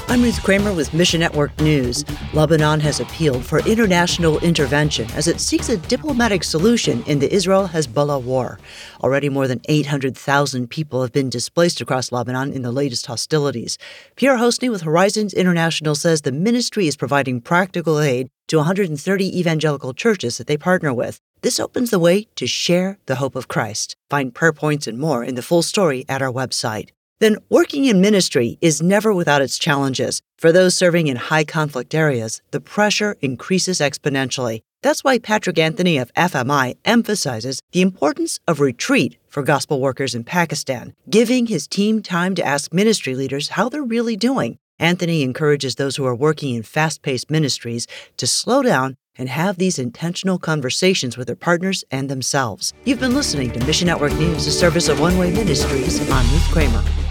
I'm Ruth Kramer with Mission Network News. Lebanon has appealed for international intervention as it seeks a diplomatic solution in the Israel-Hezbollah war. Already more than 800,000 people have been displaced across Lebanon in the latest hostilities. Pierre Hosny with Horizons International says the ministry is providing practical aid to 130 evangelical churches that they partner with. This opens the way to share the hope of Christ. Find prayer points and more in the full story at our website. Then working in ministry is never without its challenges. For those serving in high-conflict areas, the pressure increases exponentially. That's why Patrick Anthony of FMI emphasizes the importance of retreat for gospel workers in Pakistan, giving his team time to ask ministry leaders how they're really doing. Anthony encourages those who are working in fast-paced ministries to slow down and have these intentional conversations with their partners and themselves. You've been listening to Mission Network News, a service of One Way Ministries. I'm Ruth Kramer.